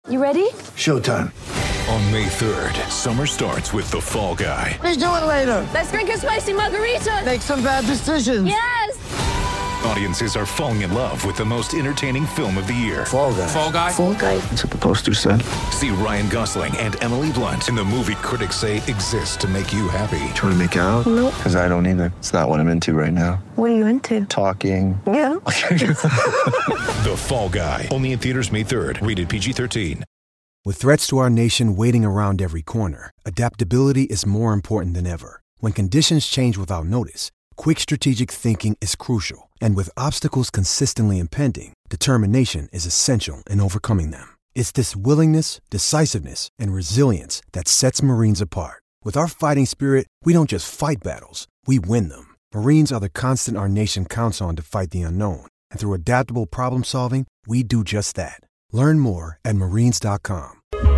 You ready? Showtime. On May 3rd, summer starts with The Fall Guy. Let's do it later. Let's drink a spicy margarita. Make some bad decisions. Yes! Audiences are falling in love with the most entertaining film of the year. Fall Guy. Fall Guy? Fall guy. That's what the poster said. See Ryan Gosling and Emily Blunt in the movie critics say exists to make you happy. Trying to make it out? Nope. Because I don't either. It's not what I'm into right now. What are you into? Talking. Yeah. The Fall Guy. Only in theaters May 3rd. Rated PG-13. With threats to our nation waiting around every corner, adaptability is more important than ever. When conditions change without notice, quick strategic thinking is crucial. And with obstacles consistently impending, determination is essential in overcoming them. It's this willingness, decisiveness, and resilience that sets Marines apart. With our fighting spirit, we don't just fight battles, we win them. Marines are the constant our nation counts on to fight the unknown. And through adaptable problem solving, we do just that. Learn more at marines.com.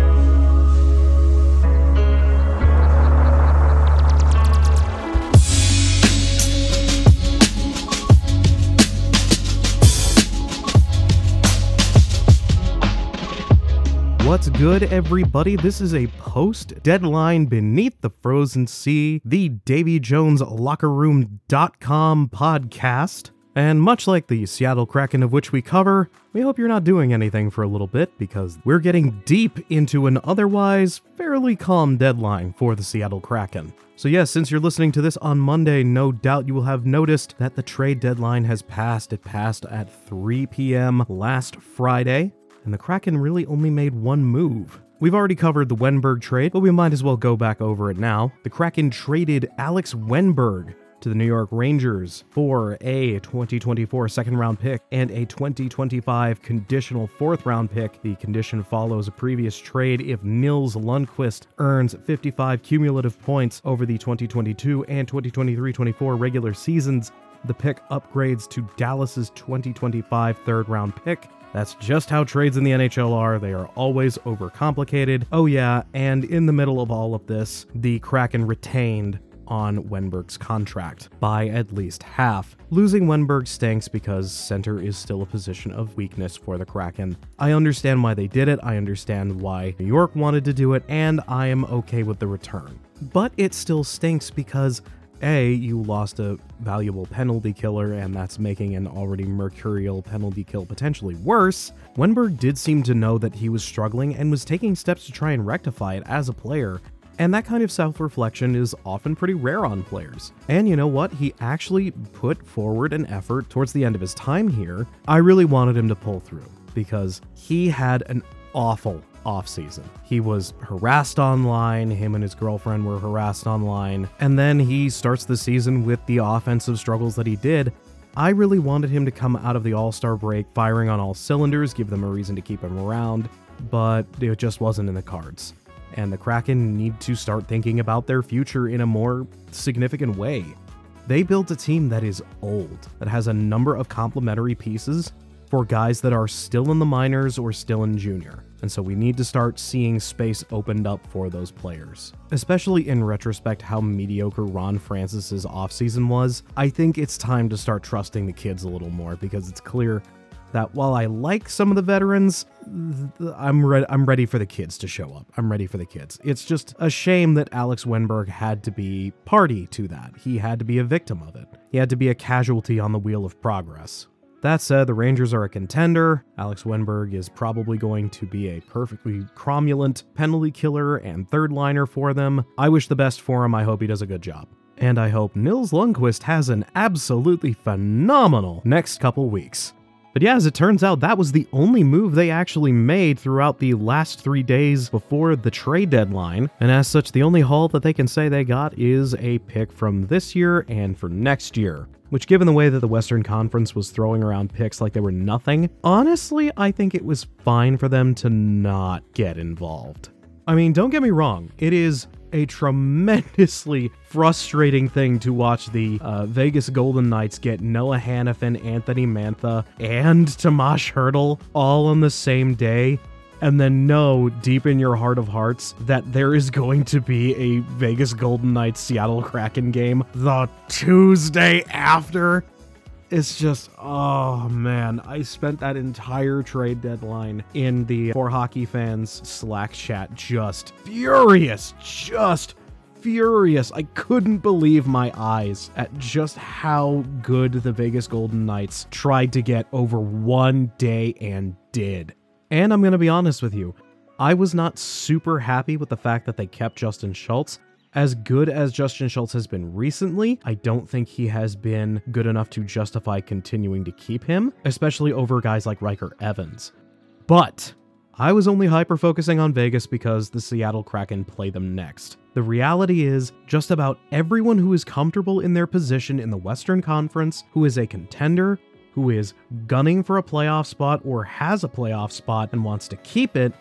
What's good, everybody? This is a post-deadline Beneath the Frozen Sea, the Davy Jones LockerRoom.com podcast. And much like the Seattle Kraken, of which we cover, we hope you're not doing anything for a little bit, because we're getting deep into an otherwise fairly calm deadline for the Seattle Kraken. So yes, since you're listening to this on Monday, no doubt you will have noticed that the trade deadline has passed. It passed at 3 p.m. last Friday, and the Kraken really only made one move. We've already covered the Wennberg trade, but we might as well go back over it now. The Kraken traded Alex Wennberg to the New York Rangers for a 2024 second-round pick and a 2025 conditional fourth-round pick. The condition follows a previous trade if Nils Lundkvist earns 55 cumulative points over the 2022 and 2023-24 regular seasons. The pick upgrades to Dallas's 2025 third-round pick. That's just how trades in the NHL are. They are always overcomplicated. Oh yeah, and in the middle of all of this, the Kraken retained on Wennberg's contract by at least half. Losing Wennberg stinks because center is still a position of weakness for the Kraken. I understand why they did it, I understand why New York wanted to do it, and I am okay with the return. But it still stinks because A, you lost a valuable penalty killer, and that's making an already mercurial penalty kill potentially worse. Wennberg did seem to know that he was struggling and was taking steps to try and rectify it as a player. And that kind of self-reflection is often pretty rare on players. And you know what? He actually put forward an effort towards the end of his time here. I really wanted him to pull through because he had an awful offseason. He was harassed online, him and his girlfriend were harassed online, and then he starts the season with the offensive struggles that he did. I really wanted him to come out of the All-Star break firing on all cylinders, give them a reason to keep him around, but it just wasn't in the cards. And the Kraken need to start thinking about their future in a more significant way. They built a team that is old, that has a number of complementary pieces for guys that are still in the minors or still in junior. And so we need to start seeing space opened up for those players. Especially in retrospect how mediocre Ron Francis's offseason was, I think it's time to start trusting the kids a little more, because it's clear that while I like some of the veterans, I'm ready for the kids to show up. I'm ready for the kids. It's just a shame that Alex Wennberg had to be party to that. He had to be a victim of it. He had to be a casualty on the wheel of progress. That said, the Rangers are a contender. Alex Wennberg is probably going to be a perfectly cromulent penalty killer and third liner for them. I wish the best for him. I hope he does a good job. And I hope Nils Lundkvist has an absolutely phenomenal next couple weeks. But yeah, as it turns out, that was the only move they actually made throughout the last 3 days before the trade deadline. And as such, the only haul that they can say they got is a pick from this year and for next year. Which, given the way that the Western Conference was throwing around picks like they were nothing, honestly, I think it was fine for them to not get involved. I mean, don't get me wrong, it is a tremendously frustrating thing to watch the Vegas Golden Knights get Noah Hanifin, Anthony Mantha, and Tomas Hertl all on the same day, and then know deep in your heart of hearts that there is going to be a Vegas Golden Knights Seattle Kraken game the Tuesday after. It's just, oh man, I spent that entire trade deadline in the For Hockey Fans Slack chat just furious. I couldn't believe my eyes at just how good the Vegas Golden Knights tried to get over one day and did. And I'm going to be honest with you, I was not super happy with the fact that they kept Justin Schultz. As good as Justin Schultz has been recently, I don't think he has been good enough to justify continuing to keep him, especially over guys like Riker Evans. But I was only hyper-focusing on Vegas because the Seattle Kraken play them next. The reality is, just about everyone who is comfortable in their position in the Western Conference, who is a contender, who is gunning for a playoff spot or has a playoff spot and wants to keep it,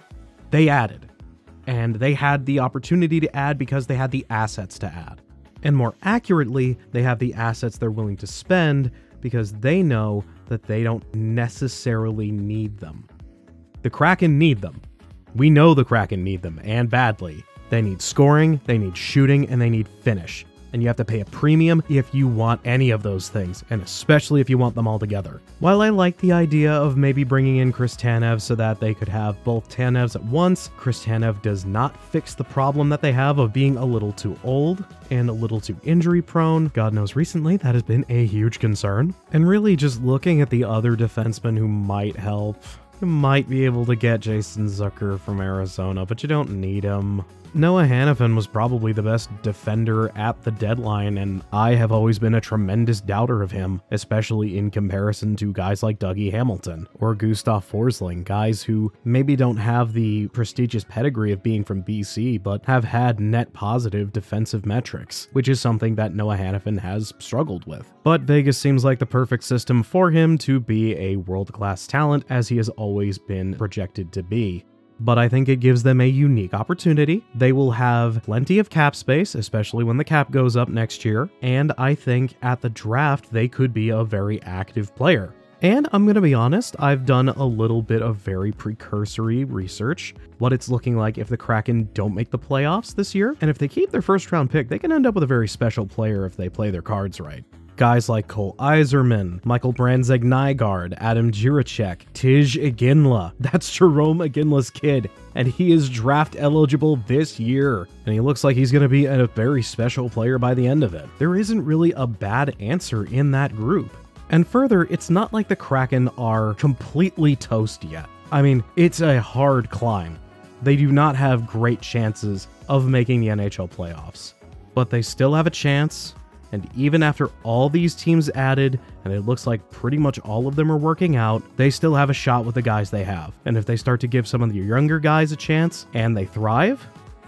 they added. And they had the opportunity to add because they had the assets to add. And more accurately, they have the assets they're willing to spend because they know that they don't necessarily need them. The Kraken need them. We know the Kraken need them, and badly. They need scoring, they need shooting, and they need finish. And you have to pay a premium if you want any of those things, and especially if you want them all together. While I like the idea of maybe bringing in Chris Tanev so that they could have both Tanevs at once, Chris Tanev does not fix the problem that they have of being a little too old and a little too injury prone. God knows recently that has been a huge concern. And really just looking at the other defensemen who might help, you might be able to get Jason Zucker from Arizona, but you don't need him. Noah Hanifin was probably the best defender at the deadline, and I have always been a tremendous doubter of him, especially in comparison to guys like Dougie Hamilton or Gustav Forsling, guys who maybe don't have the prestigious pedigree of being from BC, but have had net positive defensive metrics, which is something that Noah Hanifin has struggled with. But Vegas seems like the perfect system for him to be a world-class talent, as he has always been projected to be. But I think it gives them a unique opportunity. They will have plenty of cap space, especially when the cap goes up next year, and I think at the draft they could be a very active player. And I'm going to be honest, I've done a little bit of very precursory research, what it's looking like if the Kraken don't make the playoffs this year, and if they keep their first round pick, they can end up with a very special player if they play their cards right. Guys like Cole Iserman, Michael Brandzeig-Nygaard, Adam Jiricek, Tij Iginla. That's Jerome Iginla's kid, and he is draft eligible this year. And he looks like he's going to be a very special player by the end of it. There isn't really a bad answer in that group. And further, it's not like the Kraken are completely toast yet. I mean, it's a hard climb. They do not have great chances of making the NHL playoffs. But they still have a chance. And even after all these teams added, and it looks like pretty much all of them are working out, they still have a shot with the guys they have. And if they start to give some of the younger guys a chance, and they thrive,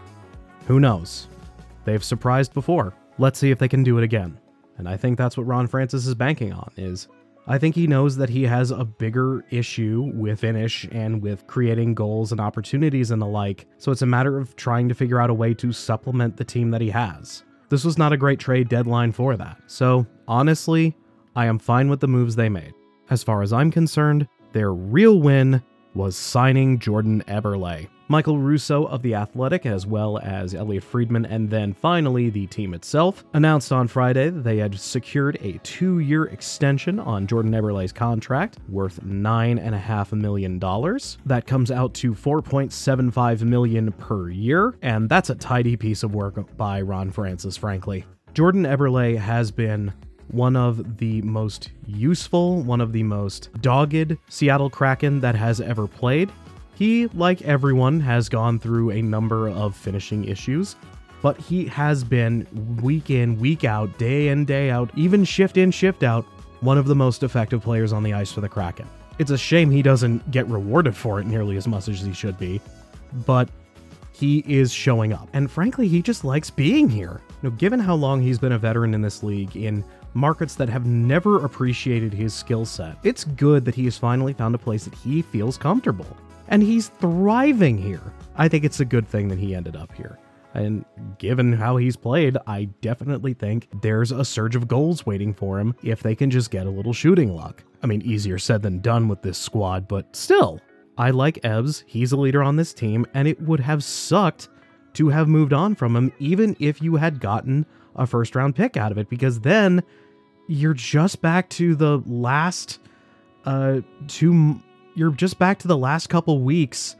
who knows? They've surprised before. Let's see if they can do it again. And I think that's what Ron Francis is banking on, is I think he knows that he has a bigger issue with finish and with creating goals and opportunities and the like, so it's a matter of trying to figure out a way to supplement the team that he has. This was not a great trade deadline for that. So, honestly, I am fine with the moves they made. As far as I'm concerned, their real win was signing Jordan Eberle. Michael Russo of The Athletic, as well as Elliot Friedman, and then finally the team itself, announced on Friday that they had secured a 2-year extension on Jordan Eberle's contract, worth $9.5 million. That comes out to $4.75 million per year, and that's a tidy piece of work by Ron Francis, frankly. Jordan Eberle has been one of the most useful, one of the most dogged Seattle Kraken that has ever played. He, like everyone, has gone through a number of finishing issues, but he has been week in, week out, day in, day out, even shift in, shift out, one of the most effective players on the ice for the Kraken. It's a shame he doesn't get rewarded for it nearly as much as he should be, but he is showing up. And frankly, he just likes being here. Given how long he's been a veteran in this league, in markets that have never appreciated his skill set, it's good that he has finally found a place that he feels comfortable. And he's thriving here. I think it's a good thing that he ended up here. And given how he's played, I definitely think there's a surge of goals waiting for him if they can just get a little shooting luck. I mean, easier said than done with this squad, but still. I like Ebbs, he's a leader on this team, and it would have sucked to have moved on from him even if you had gotten a first-round pick out of it, because then you're just back to the last you're just back to the last couple weeks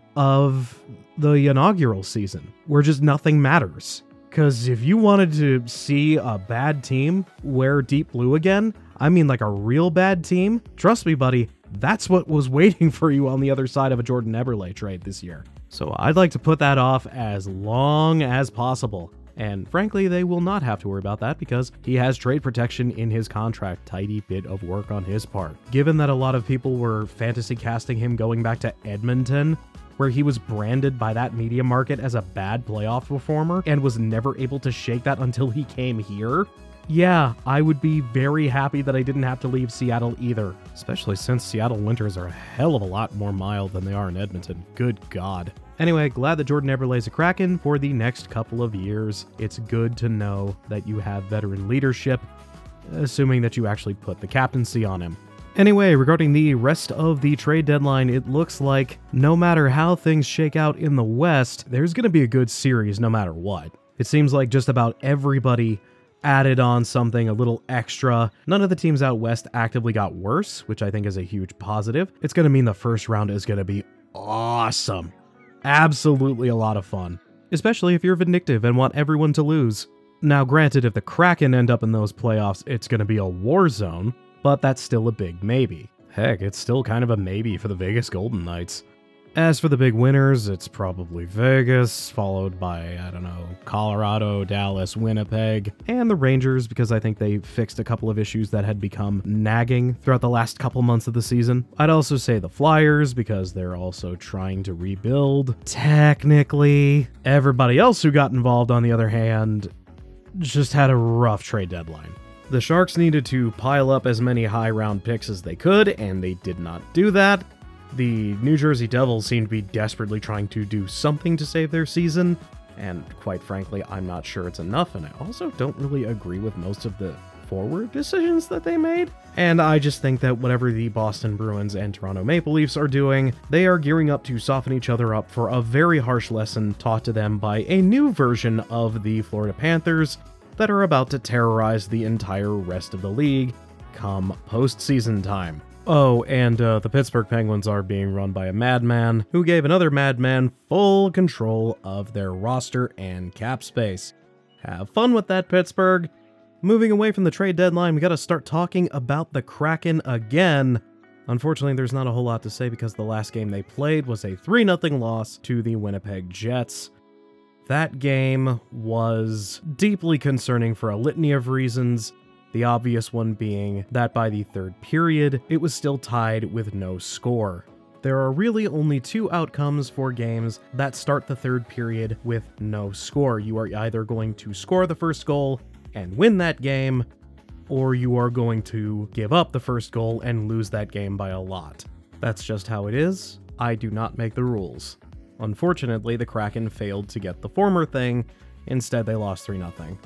of the inaugural season, where just nothing matters. Because if you wanted to see a bad team wear deep blue again, I mean like a real bad team, trust me, buddy, that's what was waiting for you on the other side of a Jordan Eberle trade this year. So I'd like to put that off as long as possible. And frankly, they will not have to worry about that because he has trade protection in his contract. Tidy bit of work on his part. Given that a lot of people were fantasy casting him going back to Edmonton, where he was branded by that media market as a bad playoff performer and was never able to shake that until he came here, yeah, I would be very happy that I didn't have to leave Seattle either, especially since Seattle winters are a hell of a lot more mild than they are in Edmonton. Good God. Anyway, glad that Jordan Eberle's a Kraken for the next couple of years. It's good to know that you have veteran leadership, assuming that you actually put the captaincy on him. Anyway, regarding the rest of the trade deadline, it looks like no matter how things shake out in the West, there's going to be a good series no matter what. It seems like just about everybody added on something a little extra. None of the teams out West actively got worse, which I think is a huge positive. It's going to mean the first round is going to be awesome. Absolutely a lot of fun, especially if you're vindictive and want everyone to lose. Now, granted, if the Kraken end up in those playoffs, it's going to be a war zone, but that's still a big maybe. Heck, it's still kind of a maybe for the Vegas Golden Knights. As for the big winners, it's probably Vegas, followed by, I don't know, Colorado, Dallas, Winnipeg, and the Rangers, because I think they fixed a couple of issues that had become nagging throughout the last couple months of the season. I'd also say the Flyers, because they're also trying to rebuild. Technically, everybody else who got involved, on the other hand, just had a rough trade deadline. The Sharks needed to pile up as many high-round picks as they could, and they did not do that. The New Jersey Devils seem to be desperately trying to do something to save their season, and quite frankly, I'm not sure it's enough, and I also don't really agree with most of the forward decisions that they made. And I just think that whatever the Boston Bruins and Toronto Maple Leafs are doing, they are gearing up to soften each other up for a very harsh lesson taught to them by a new version of the Florida Panthers that are about to terrorize the entire rest of the league come postseason time. Oh, and the Pittsburgh Penguins are being run by a madman who gave another madman full control of their roster and cap space. Have fun with that, Pittsburgh. Moving away from the trade deadline, we gotta start talking about the Kraken again. Unfortunately, there's not a whole lot to say because the last game they played was a 3-0 loss to the Winnipeg Jets. That game was deeply concerning for a litany of reasons. The obvious one being that by the third period, it was still tied with no score. There are really only two outcomes for games that start the third period with no score. You are either going to score the first goal and win that game, or you are going to give up the first goal and lose that game by a lot. That's just how it is. I do not make the rules. Unfortunately, the Kraken failed to get the former thing. Instead, they lost 3-0.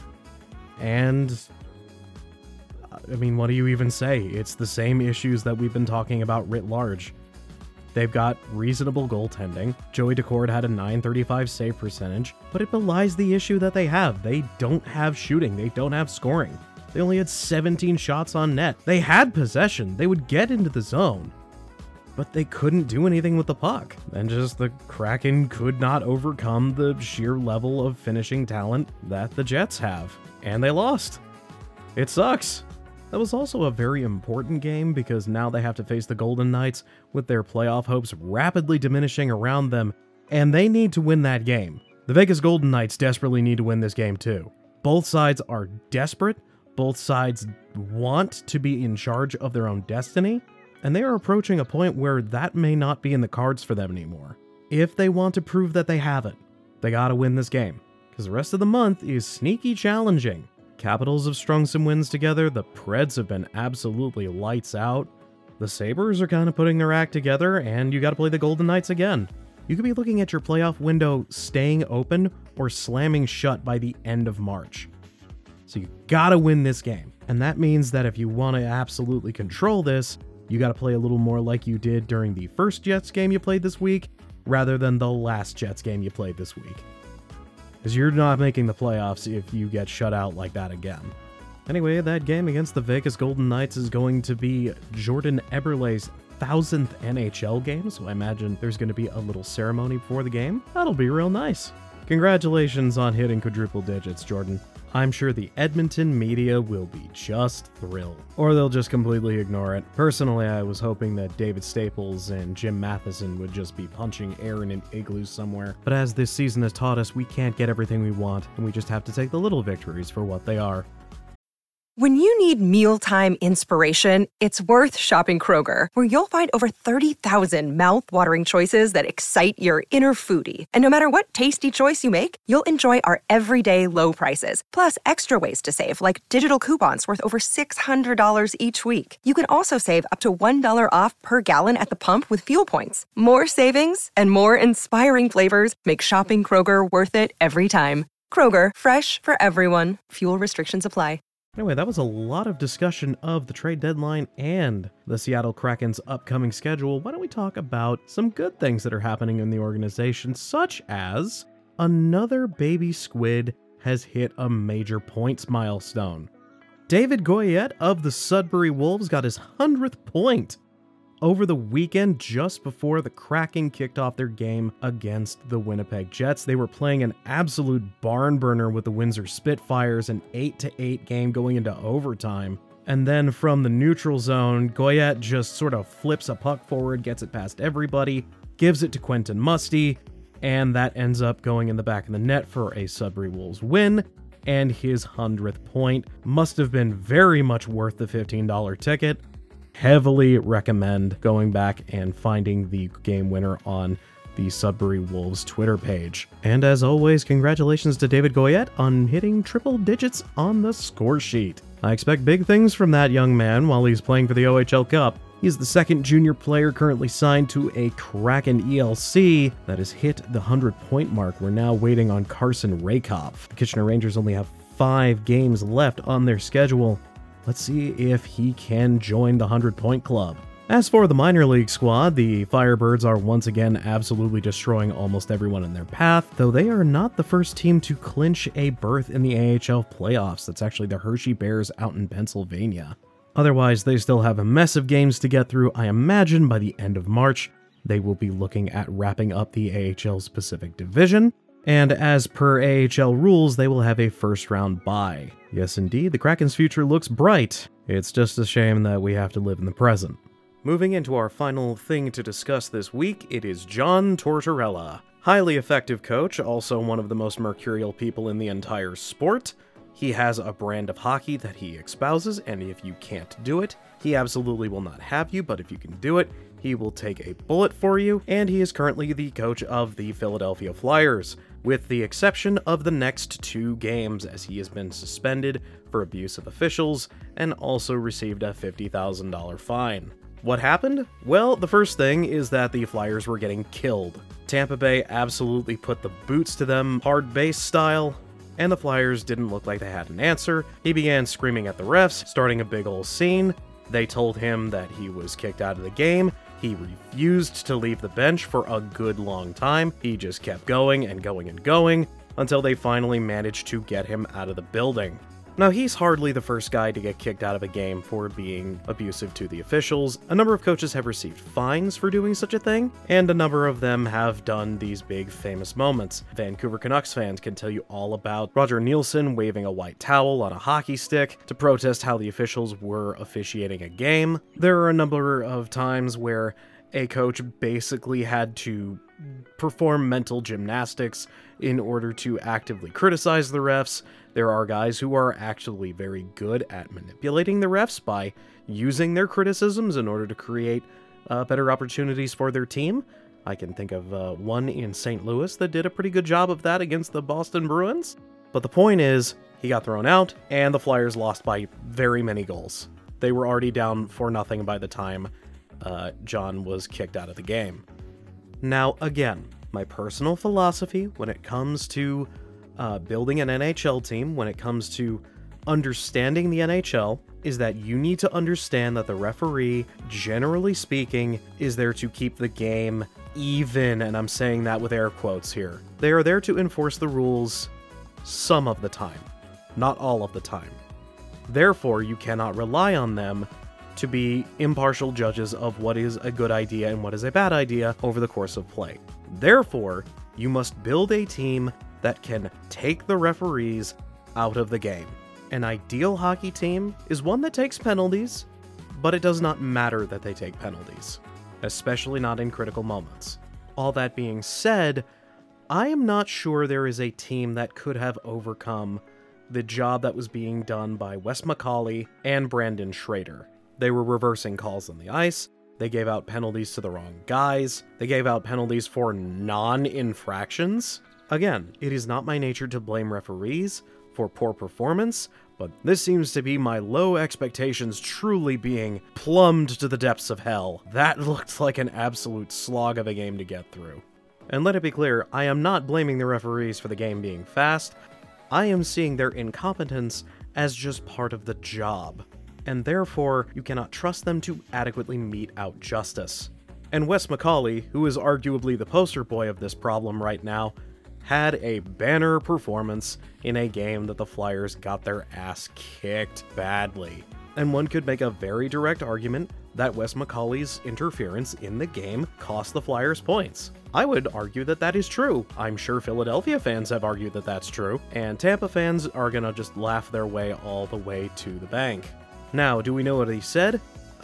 And I mean, what do you even say? It's the same issues that we've been talking about writ large. They've got reasonable goaltending. Joey Daccord had a .935 save percentage, but it belies the issue that they have. They don't have shooting. They don't have scoring. They only had 17 shots on net. They had possession. They would get into the zone, but they couldn't do anything with the puck. And just the Kraken could not overcome the sheer level of finishing talent that the Jets have. And they lost. It sucks. That was also a very important game because now they have to face the Golden Knights with their playoff hopes rapidly diminishing around them, and they need to win that game. The Vegas Golden Knights desperately need to win this game too. Both sides are desperate, both sides want to be in charge of their own destiny, and they are approaching a point where that may not be in the cards for them anymore. If they want to prove that they have it, they gotta win this game, because the rest of the month is sneaky challenging. Capitals have strung some wins together, the Preds have been absolutely lights out, the Sabres are kind of putting their act together, and you gotta play the Golden Knights again. You could be looking at your playoff window staying open or slamming shut by the end of March. So you gotta win this game. And that means that if you want to absolutely control this, you gotta play a little more like you did during the first Jets game you played this week, rather than the last Jets game you played this week. Because you're not making the playoffs if you get shut out like that again. Anyway, that game against the Vegas Golden Knights is going to be Jordan Eberle's 1000th NHL game, so I imagine there's going to be a little ceremony before the game. That'll be real nice. Congratulations on hitting quadruple digits, Jordan. I'm sure the Edmonton media will be just thrilled. Or they'll just completely ignore it. Personally, I was hoping that David Staples and Jim Matheson would just be punching air in an igloo somewhere. But as this season has taught us, we can't get everything we want, and we just have to take the little victories for what they are. When you need mealtime inspiration, it's worth shopping Kroger, where you'll find over 30,000 mouth-watering choices that excite your inner foodie. And no matter what tasty choice you make, you'll enjoy our everyday low prices, plus extra ways to save, like digital coupons worth over $600 each week. You can also save up to $1 off per gallon at the pump with fuel points. More savings and more inspiring flavors make shopping Kroger worth it every time. Kroger, fresh for everyone. Fuel restrictions apply. Anyway, that was a lot of discussion of the trade deadline and the Seattle Kraken's upcoming schedule. Why don't we talk about some good things that are happening in the organization, such as another baby squid has hit a major points milestone. David Goyette of the Sudbury Wolves got his 100th point over the weekend, just before the Kraken kicked off their game against the Winnipeg Jets. They were playing an absolute barn burner with the Windsor Spitfires, an 8-8 game going into overtime. And then from the neutral zone, Goyette just sort of flips a puck forward, gets it past everybody, gives it to Quentin Musty, and that ends up going in the back of the net for a Sudbury Wolves win. And his 100th point must have been very much worth the $15 ticket. Heavily recommend going back and finding the game winner on the Sudbury Wolves Twitter page. And as always, congratulations to David Goyette on hitting triple digits on the score sheet. I expect big things from that young man while he's playing for the OHL Cup. He's the second junior player currently signed to a Kraken ELC that has hit the 100-point mark. We're now waiting on Carson Rakoff. The Kitchener Rangers only have 5 games left on their schedule. Let's see if he can join the 100-point club. As for the minor league squad, the Firebirds are once again absolutely destroying almost everyone in their path, though they are not the first team to clinch a berth in the AHL playoffs. That's actually the Hershey Bears out in Pennsylvania. Otherwise, they still have a mess of games to get through. I imagine by the end of March, they will be looking at wrapping up the AHL's Pacific Division. And as per AHL rules, they will have a first-round bye. Yes, indeed, the Kraken's future looks bright. It's just a shame that we have to live in the present. Moving into our final thing to discuss this week, it is John Tortorella. Highly effective coach, also one of the most mercurial people in the entire sport. He has a brand of hockey that he espouses, and if you can't do it, he absolutely will not have you, but if you can do it, he will take a bullet for you, and he is currently the coach of the Philadelphia Flyers, with the exception of the next 2 games, as he has been suspended for abuse of officials and also received a $50,000 fine. What happened? Well, the first thing is that the Flyers were getting killed. Tampa Bay absolutely put the boots to them, hard base style, and the Flyers didn't look like they had an answer. He began screaming at the refs, starting a big ol' scene. They told him that he was kicked out of the game. He refused to leave the bench for a good long time. He just kept going and going and going until they finally managed to get him out of the building. Now, he's hardly the first guy to get kicked out of a game for being abusive to the officials. A number of coaches have received fines for doing such a thing, and a number of them have done these big famous moments. Vancouver Canucks fans can tell you all about Roger Nielsen waving a white towel on a hockey stick to protest how the officials were officiating a game. There are a number of times where a coach basically had to perform mental gymnastics in order to actively criticize the refs. There are guys who are actually very good at manipulating the refs by using their criticisms in order to create better opportunities for their team. I can think of one in St. Louis that did a pretty good job of that against the Boston Bruins. But the point is, he got thrown out, and the Flyers lost by very many goals. They were already down 4-0 by the time John was kicked out of the game. Now, again, my personal philosophy when it comes to building an NHL team, when it comes to understanding the NHL, is that you need to understand that the referee, generally speaking, is there to keep the game even, and I'm saying that with air quotes here. They are there to enforce the rules some of the time, not all of the time. Therefore, you cannot rely on them to be impartial judges of what is a good idea and what is a bad idea over the course of play. Therefore, you must build a team that can take the referees out of the game. An ideal hockey team is one that takes penalties, but it does not matter that they take penalties, especially not in critical moments. All that being said, I am not sure there is a team that could have overcome the job that was being done by Wes McCauley and Brandon Schrader. They were reversing calls on the ice, they gave out penalties to the wrong guys, they gave out penalties for non-infractions. Again, it is not my nature to blame referees for poor performance, but this seems to be my low expectations truly being plumbed to the depths of hell. That looked like an absolute slog of a game to get through. And let it be clear, I am not blaming the referees for the game being fast. I am seeing their incompetence as just part of the job, and therefore you cannot trust them to adequately mete out justice. And Wes McCauley, who is arguably the poster boy of this problem right now, had a banner performance in a game that the Flyers got their ass kicked badly. And one could make a very direct argument that Wes McCauley's interference in the game cost the Flyers points. I would argue that that is true. I'm sure Philadelphia fans have argued that that's true, and Tampa fans are gonna just laugh their way all the way to the bank. Now, do we know what he said?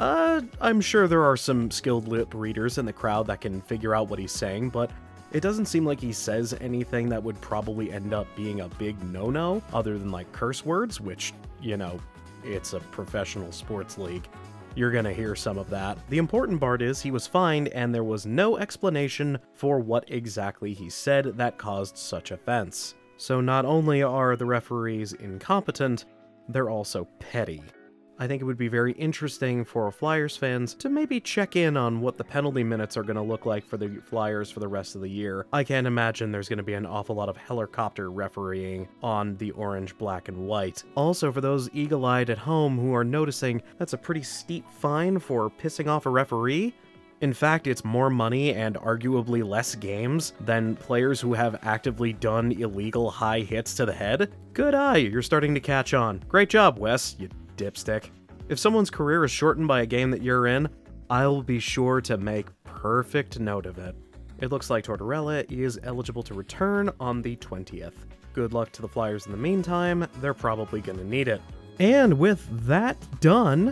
I'm sure there are some skilled lip readers in the crowd that can figure out what he's saying, but it doesn't seem like he says anything that would probably end up being a big no-no, other than like curse words, which, you know, it's a professional sports league. You're gonna hear some of that. The important part is he was fined and there was no explanation for what exactly he said that caused such offense. So not only are the referees incompetent, they're also petty. I think it would be very interesting for Flyers fans to maybe check in on what the penalty minutes are going to look like for the Flyers for the rest of the year. I can't imagine there's going to be an awful lot of helicopter refereeing on the orange, black, and white. Also, for those eagle-eyed at home who are noticing that's a pretty steep fine for pissing off a referee, in fact, it's more money and arguably less games than players who have actively done illegal high hits to the head. Good eye, you're starting to catch on. Great job, Wes, you dipstick. If someone's career is shortened by a game that you're in, I'll be sure to make perfect note of it. It looks like Tortorella is eligible to return on the 20th. Good luck to the Flyers in the meantime, they're probably gonna need it. And with that done,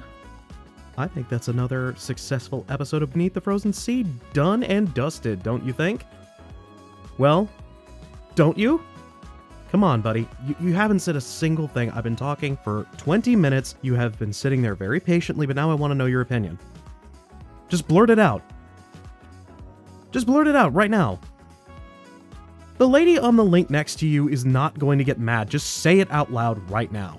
I think that's another successful episode of Beneath the Frozen Sea done and dusted, don't you think? Well, don't you? Come on, buddy. You haven't said a single thing. I've been talking for 20 minutes. You have been sitting there very patiently, but now I want to know your opinion. Just blurt it out. Just blurt it out right now. The lady on the link next to you is not going to get mad. Just say it out loud right now.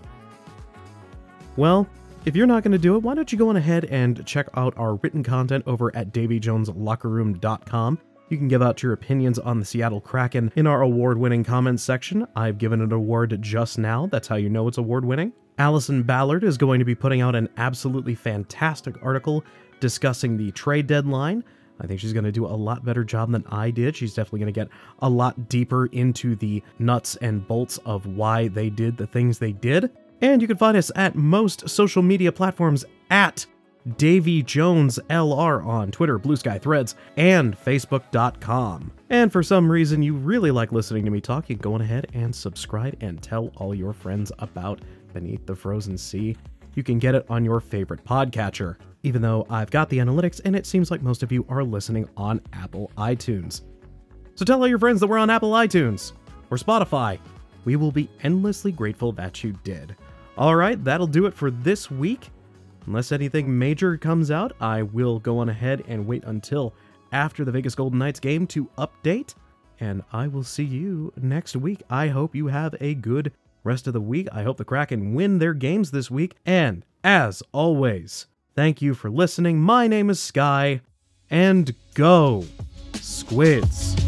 Well, if you're not going to do it, why don't you go on ahead and check out our written content over at DavyJonesLockerRoom.com. You can give out your opinions on the Seattle Kraken in our award-winning comments section. I've given an award just now. That's how you know it's award-winning. Allison Ballard is going to be putting out an absolutely fantastic article discussing the trade deadline. I think she's going to do a lot better job than I did. She's definitely going to get a lot deeper into the nuts and bolts of why they did the things they did. And you can find us at most social media platforms at Davy Jones LR on Twitter, Blue Sky Threads, and Facebook.com. And for some reason you really like listening to me talk, you can go on ahead and subscribe and tell all your friends about Beneath the Frozen Sea. You can get it on your favorite podcatcher, even though I've got the analytics and it seems like most of you are listening on Apple iTunes. So tell all your friends that we're on Apple iTunes or Spotify. We will be endlessly grateful that you did. Alright, that'll do it for this week. Unless anything major comes out, I will go on ahead and wait until after the Vegas Golden Knights game to update, and I will see you next week. I hope you have a good rest of the week. I hope the Kraken win their games this week, and as always, thank you for listening. My name is Sky, and go Squids!